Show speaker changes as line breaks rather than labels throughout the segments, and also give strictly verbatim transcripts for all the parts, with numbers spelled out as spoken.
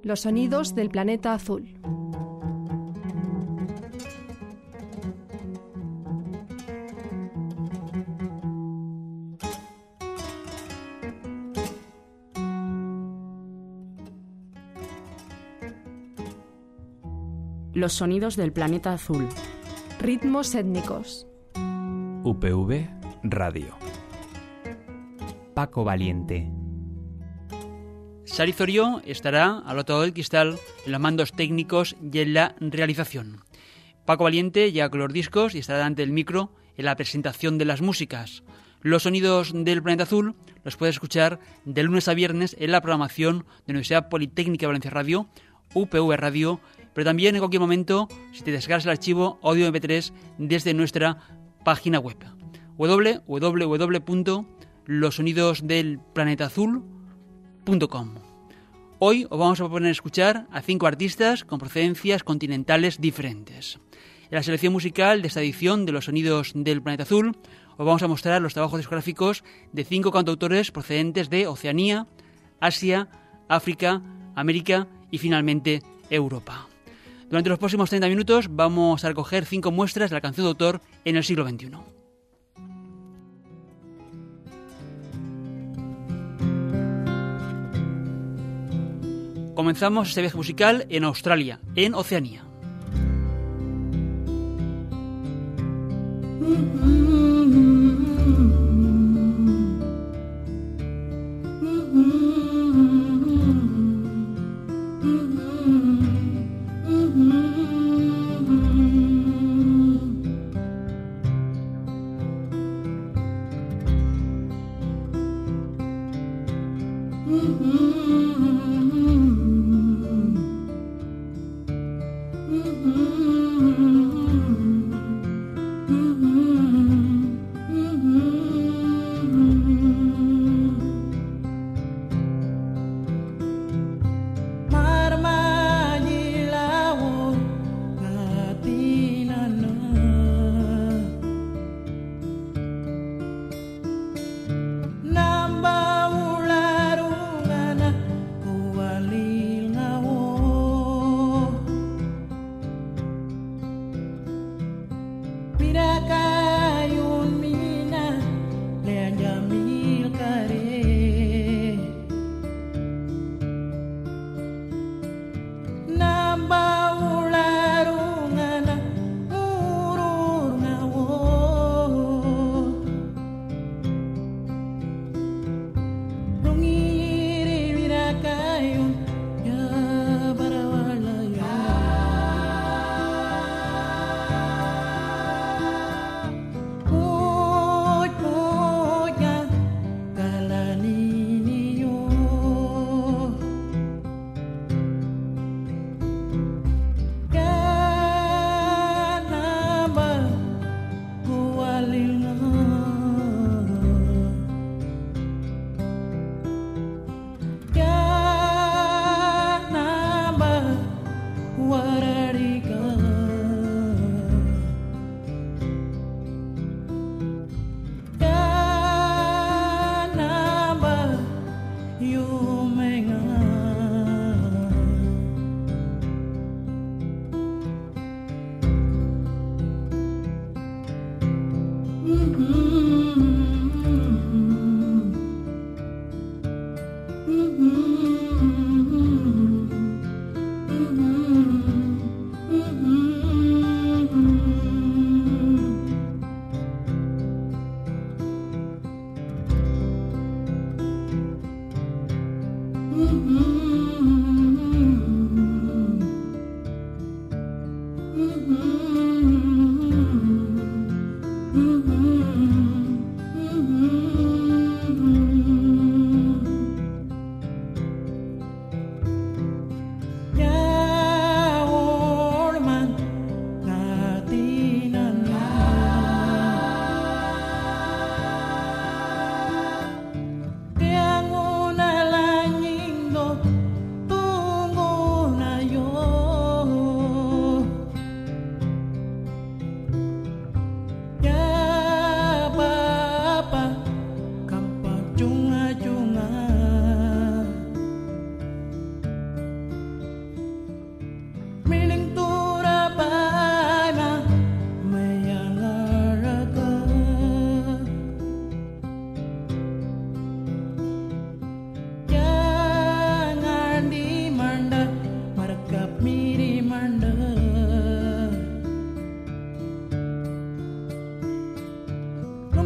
Los sonidos del planeta azul.
Los sonidos del planeta azul.
Ritmos étnicos.
U P V Radio. Paco Valiente.
Sari Zorio estará al otro lado del cristal en los mandos técnicos y en la realización. Paco Valiente llega con los discos y estará delante del micro en la presentación de las músicas. Los sonidos del planeta azul los puedes escuchar de lunes a viernes en la programación de la Universidad Politécnica de Valencia Radio, U P V Radio, pero también en cualquier momento si te descargas el archivo audio eme pe tres desde nuestra página web doble u doble u doble u punto los sonidos del planeta azul punto com. Hoy os vamos a poner a escuchar a cinco artistas con procedencias continentales diferentes. En la selección musical de esta edición de Los Sonidos del Planeta Azul os vamos a mostrar los trabajos discográficos de cinco cantautores procedentes de Oceanía, Asia, África, América y finalmente Europa. Durante los próximos treinta minutos vamos a recoger cinco muestras de la canción de autor en el siglo veintiuno. Comenzamos este viaje musical en Australia, en Oceanía.
Namba ularungana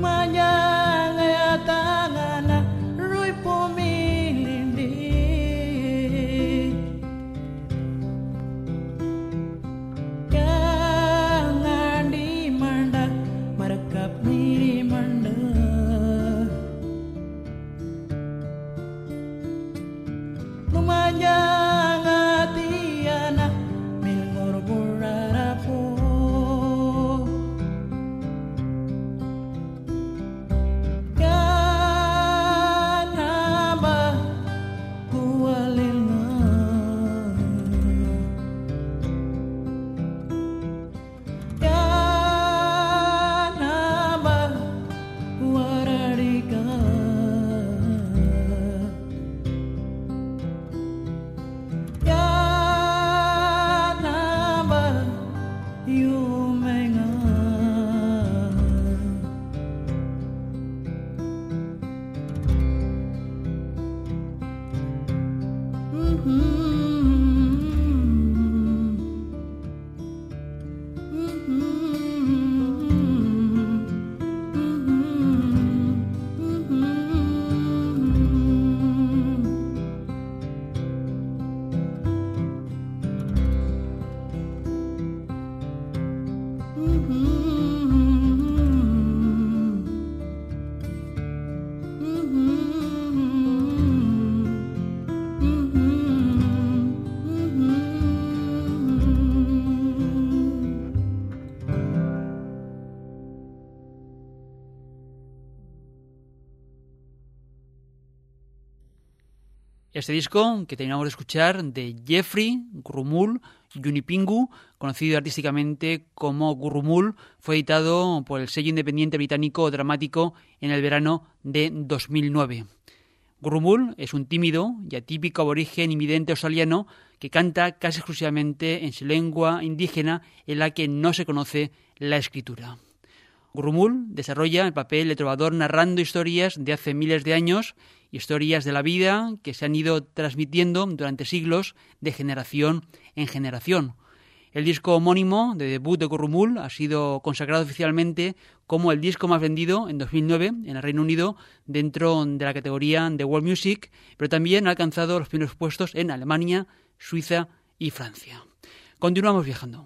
Este disco que terminamos de escuchar de Jeffrey Gurrumul Yunipingu, conocido artísticamente como Gurrumul, fue editado por el sello independiente británico Dramático en el verano de dos mil nueve. Gurrumul es un tímido y atípico aborigen invidente australiano que canta casi exclusivamente en su lengua indígena en la que no se conoce la escritura. Gurrumul desarrolla el papel de trovador narrando historias de hace miles de años, historias de la vida que se han ido transmitiendo durante siglos de generación en generación. El disco homónimo de debut de Gurrumul ha sido consagrado oficialmente como el disco más vendido en dos mil nueve en el Reino Unido dentro de la categoría de World Music, pero también ha alcanzado los primeros puestos en Alemania, Suiza y Francia. Continuamos viajando.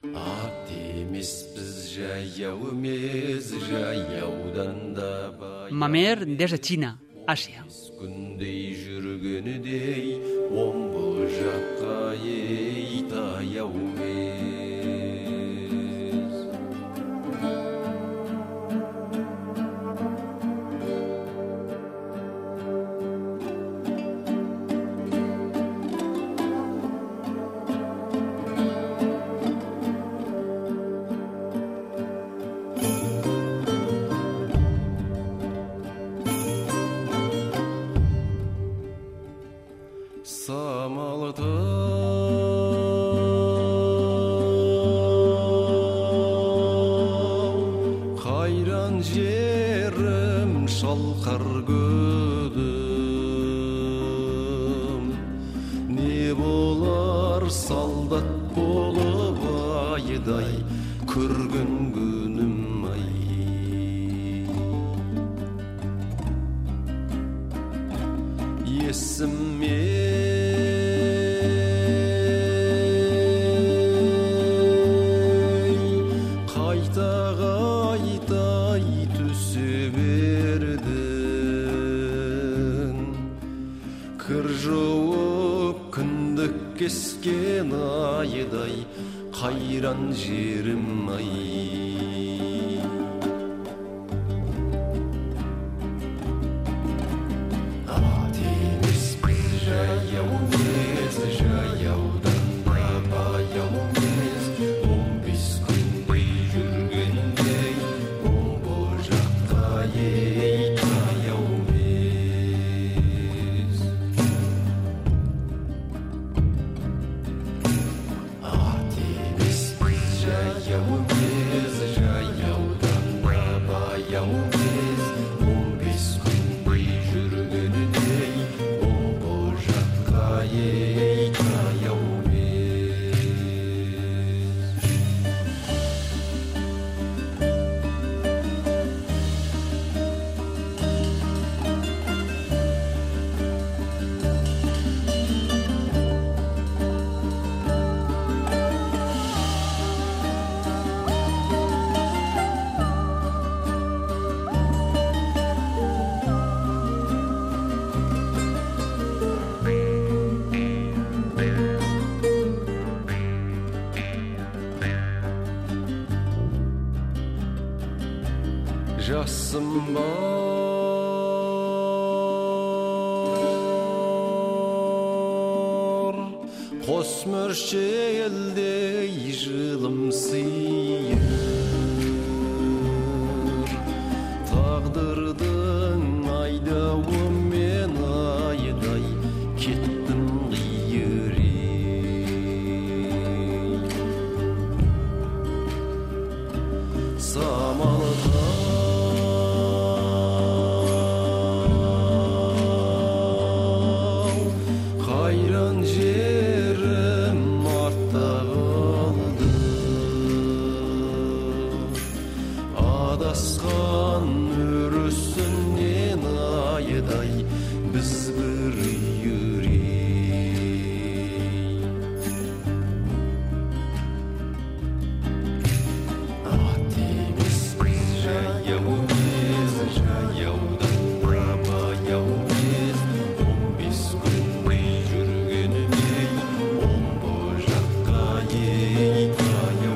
Mamer desde China, Asia.
Kesken ayday kayran jerim ay Atimiz jayavmiz jayavdan bayavmiz on beş gün yürgündey on bojakka yey ісім бар қос мөрше елдей жылым сыйыр тағдырдың айдауы мен айдай кеттім қиырей самалға қайран жерім артта қалды адасқан өрісінен айдай біз бір үйірей ат емес біз жаяу емес жаяудан баяу емес он бес күндей жүргенімей омбы жаққа ей таяу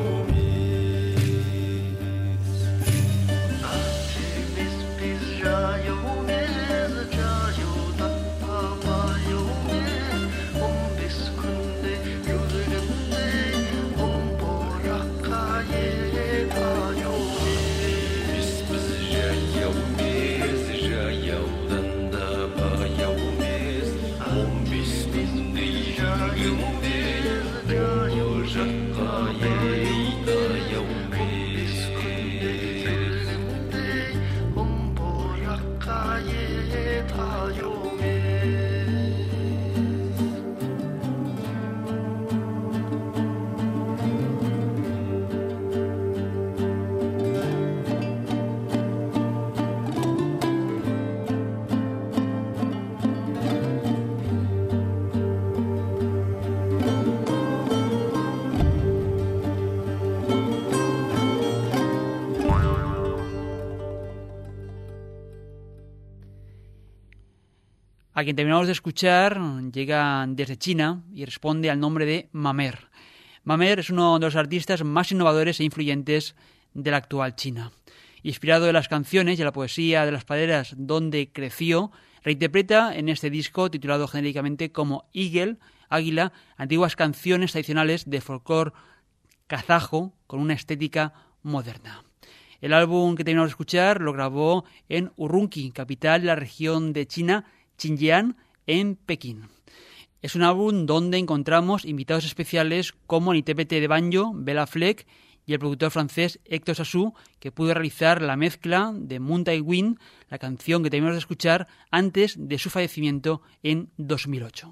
A quien terminamos de escuchar llega desde China y responde al nombre de Mamer. Mamer es uno de los artistas más innovadores e influyentes de la actual China. Inspirado en las canciones y en la poesía de las praderas donde creció, reinterpreta en este disco, titulado genéricamente como Eagle, Águila, antiguas canciones tradicionales de folclore kazajo con una estética moderna. El álbum que terminamos de escuchar lo grabó en Urumqi, capital de la región de China, Xinjiang, en Pekín. Es un álbum donde encontramos invitados especiales como el intérprete de banjo, Bela Fleck, y el productor francés Hector Sassou, que pudo realizar la mezcla de Moon Tai Wind, la canción que terminamos de escuchar antes de su fallecimiento en dos mil ocho.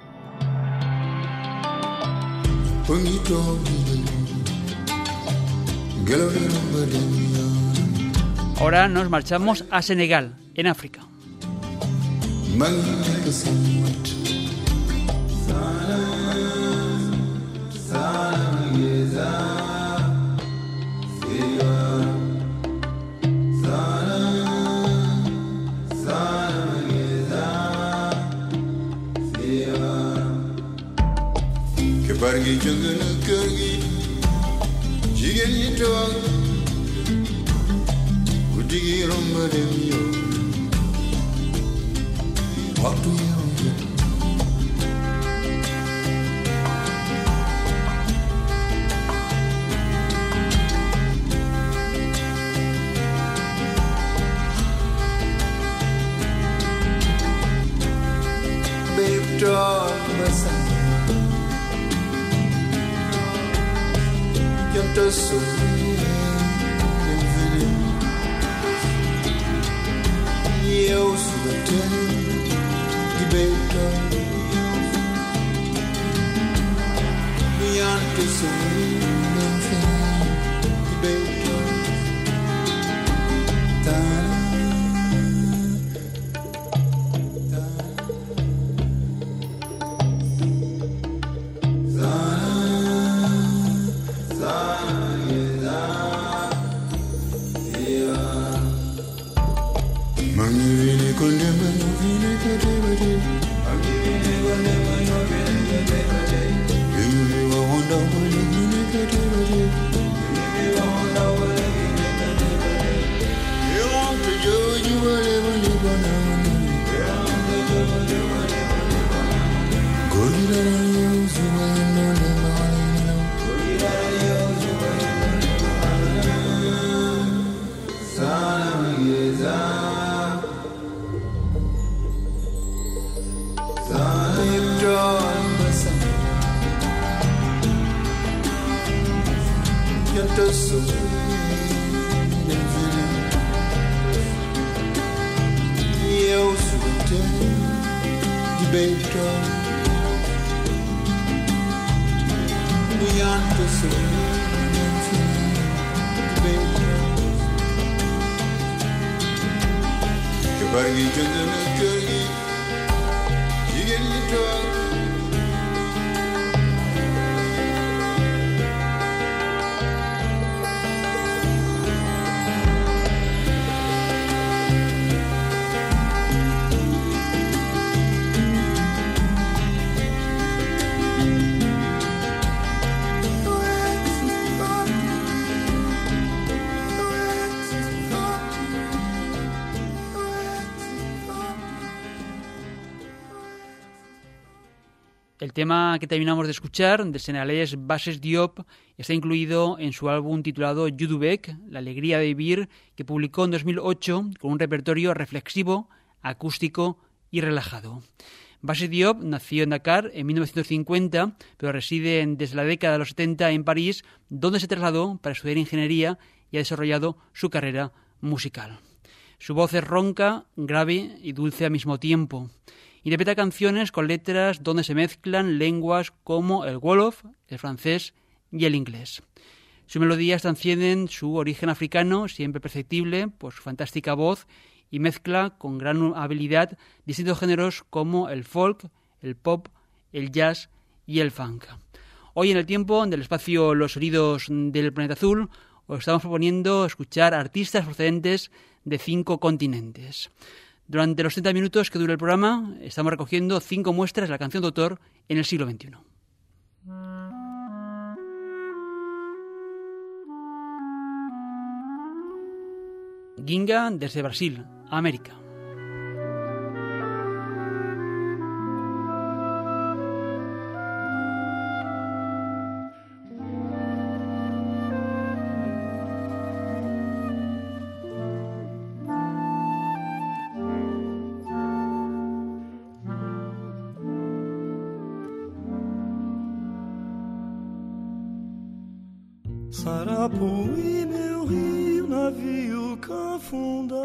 Ahora nos marchamos a Senegal, en África.
Bargi jungana kargi jigen yi toog guddi gi romb dem yow waxtu yow babe talk basa Canto sorrir e eu sou teu de beito e antes sorrir de beito tá You want to
El tema que terminamos de escuchar, de senegalés Basses Diop, está incluido en su álbum titulado Yudubek, La alegría de vivir, que publicó en dos mil ocho con un repertorio reflexivo, acústico y relajado. Basses Diop nació en Dakar en mil novecientos cincuenta, pero reside desde la década de los setenta en París, donde se trasladó para estudiar ingeniería y ha desarrollado su carrera musical. Su voz es ronca, grave y dulce al mismo tiempo. Interpreta canciones con letras donde se mezclan lenguas como el wolof, el francés y el inglés. Sus melodías transcienden su origen africano, siempre perceptible por su fantástica voz, y mezcla con gran habilidad distintos géneros como el folk, el pop, el jazz y el funk. Hoy en el tiempo del espacio Los Sonidos del Planeta Azul os estamos proponiendo escuchar artistas procedentes de cinco continentes. Durante los treinta minutos que dura el programa, estamos recogiendo cinco muestras de la canción de autor en el siglo veintiuno. Ginga desde Brasil, América.
Sarapuí, meu rio, navio cafundar.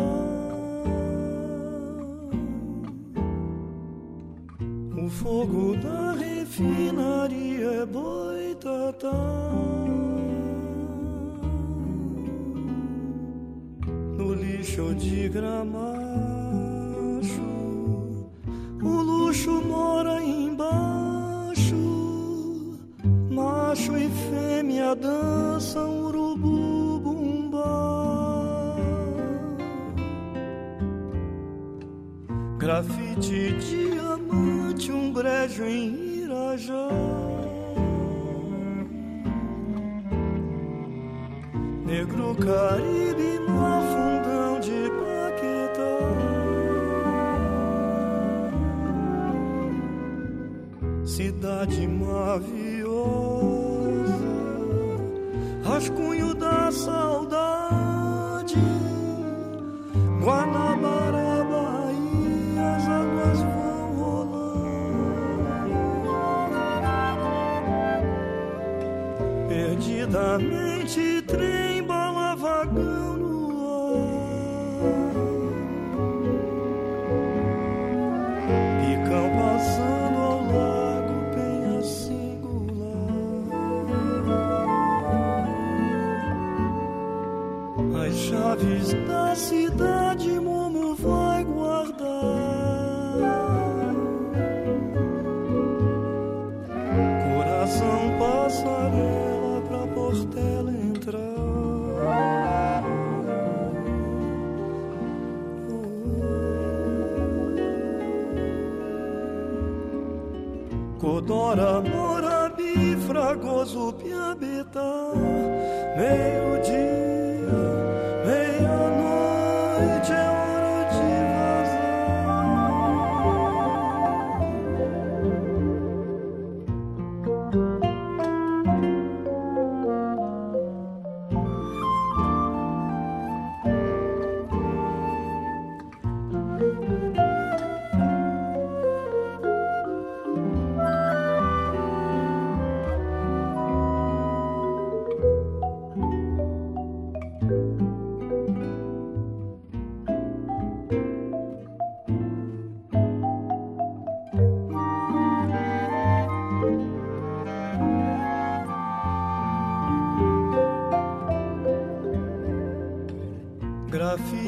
O fogo da refinaria é boitatá. No lixo de Gramacho, o luxo mora embaixo. Macho e fêmea dançam urubu bumbá. Grafite, diamante, um brejo em Irajá. Negro Caribe no afundão de Paquetá. Cidade maviosa, rascunho da saudade. Guanabara, Bahia, as águas vão rolando. Perdidamente, trem, bala, vagão no ar. Picão passando ao lago, penha singular. As chaves da cidade, Momo vai guardar. Coração passarela pra Portela entrar. Codora, Morabi, Fragoso, Piabetá. Meio-dia, meia-noite, é hora de vazar.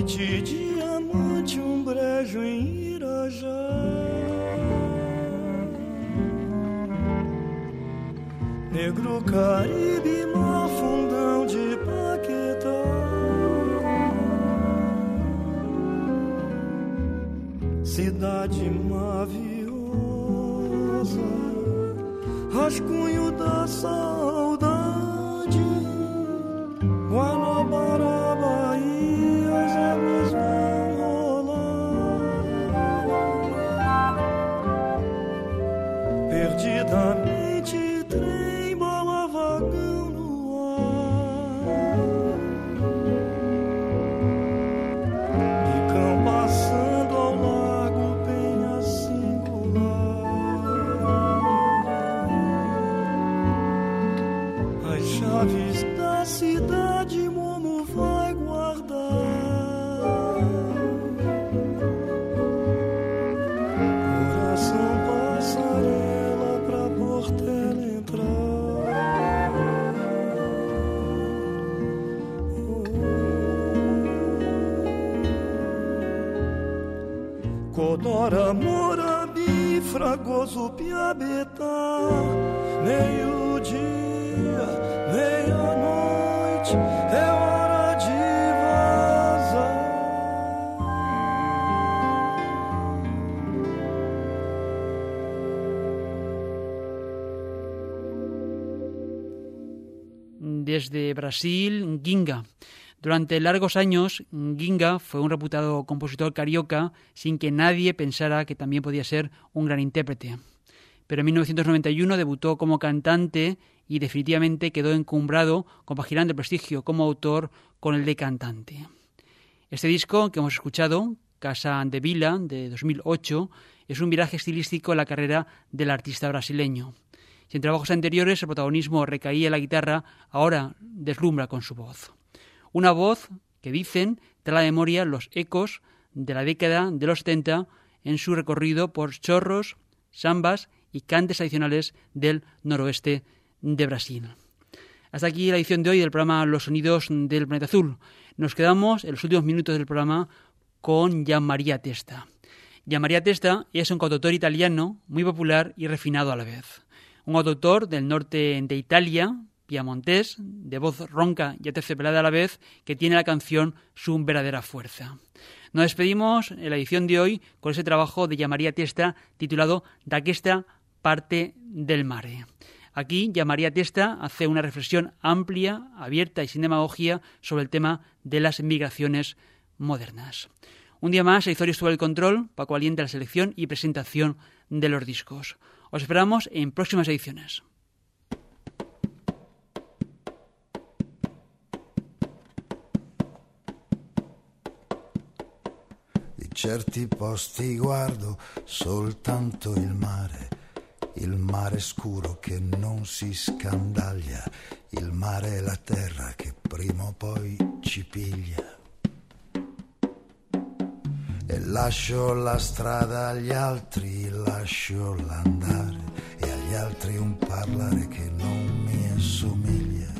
noite, diamante, um brejo em Irajá. Negro Caribe, mar fundão de Paquetá. Cidade maviosa, rascunho da saudade. Guanabara, Bahia, as águas vão rolar. Perdidamente, trem, bola, vagão no ar. Picão passando ao largo, penha singular. As chaves da cidade, Momo vai guardar. Coração passarela pra Portela entrar. Oh. Codora, Morabi, Fragoso, Piabetá. Meio-dia, meia-noite, é hora de vazar.
Desde Brasil, Ginga. Durante largos años, Ginga fue un reputado compositor carioca sin que nadie pensara que también podía ser un gran intérprete. Pero en mil novecientos noventa y uno debutó como cantante y definitivamente quedó encumbrado, compaginando el prestigio como autor con el de cantante. Este disco que hemos escuchado, Casa de Vila, de dos mil ocho, es un viraje estilístico en la carrera del artista brasileño. Si en trabajos anteriores el protagonismo recaía en la guitarra, ahora deslumbra con su voz. Una voz que, dicen, trae a la memoria los ecos de la década de los setenta en su recorrido por chorros, sambas y cantes tradicionales del noroeste de Brasil. Hasta aquí la edición de hoy del programa Los Sonidos del Planeta Azul. Nos quedamos en los últimos minutos del programa con Gianmaria Testa. Gianmaria Testa es un cantautor italiano muy popular y refinado a la vez. Un cantautor del norte de Italia, piamontés, de voz ronca y aterciopelada a la vez, que tiene la canción su verdadera fuerza. Nos despedimos en la edición de hoy con ese trabajo de Gianmaria Testa titulado D'aquesta parte del mare. Aquí Gianmaria Testa hace una reflexión amplia, abierta y sin demagogia sobre el tema de las migraciones modernas. Un día más, Aizorio estuvo al control, Paco Valiente a la selección y presentación de los discos. Os esperamos en próximas ediciones.
Di certi posti guardo soltanto il mare, il mare scuro che non si scandaglia, il mare e la terra che prima o poi ci piglia. E lascio la strada agli altri, lascio l'andare e agli altri un parlare che non mi assomiglia.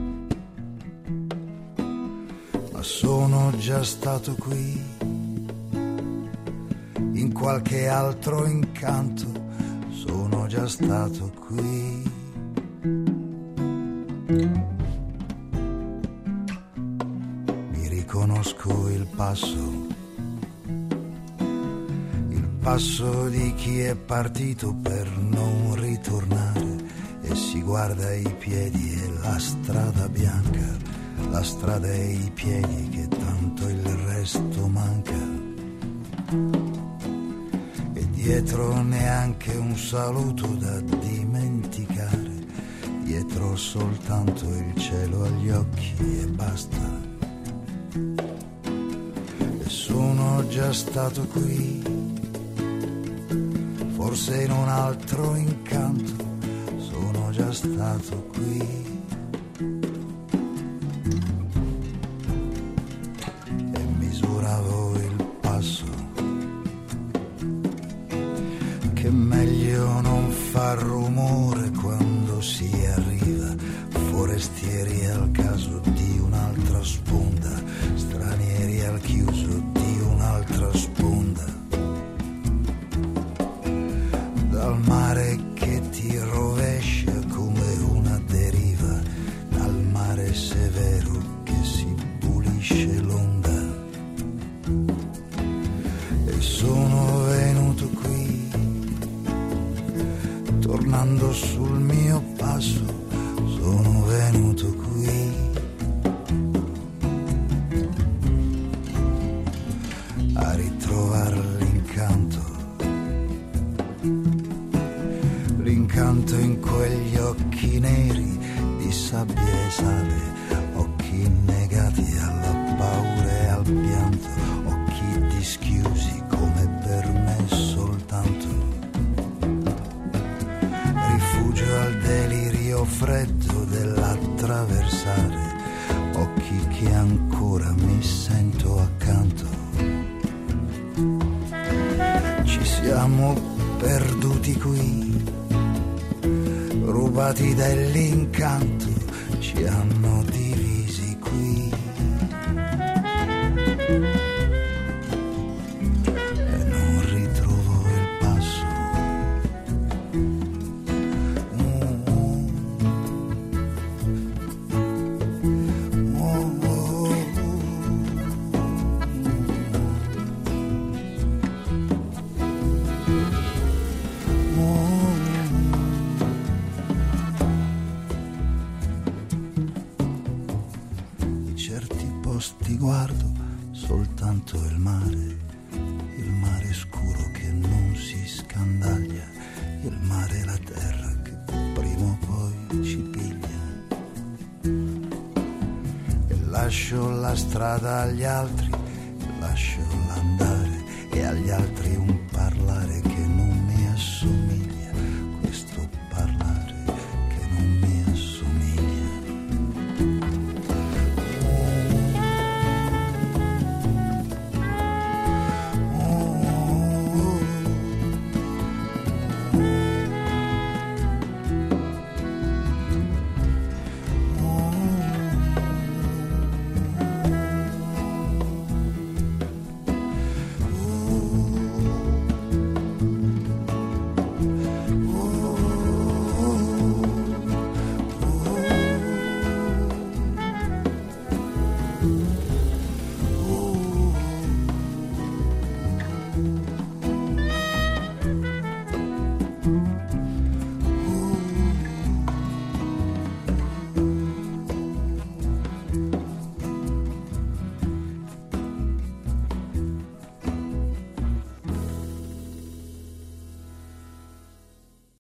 Ma sono già stato qui, in qualche altro incanto, sono già stato qui. Mi riconosco il passo, passo di chi è partito per non ritornare e si guarda i piedi e la strada bianca, la strada e i piedi che tanto il resto manca. E dietro neanche un saluto da dimenticare, dietro soltanto il cielo agli occhi e basta. E sono già stato qui, forse in un altro incanto, sono già stato qui. E misuravo il passo, che meglio non far rumore quando si arriva, forestieri al caso di un'altra sponda, stranieri al chiuso che sono venuto qui, tornando sul mio passo, sono venuto qui. A ritrovare l'incanto, l'incanto in quegli occhi neri di sabbia e sale, occhi negati alla paura e al pianto, occhi dischiusi come per me soltanto, rifugio al delirio freddo dell'attraversare, occhi che ancora mi sento accanto. Ci siamo perduti qui, rubati dall'incanto, ci hanno divisi qui. E non ritrovo il passo. Oh, oh. Oh, oh, oh. Ti guardo soltanto il mare, il mare scuro che non si scandaglia, il mare e la terra che prima o poi ci piglia. E lascio la strada agli altri, lascio andare e agli altri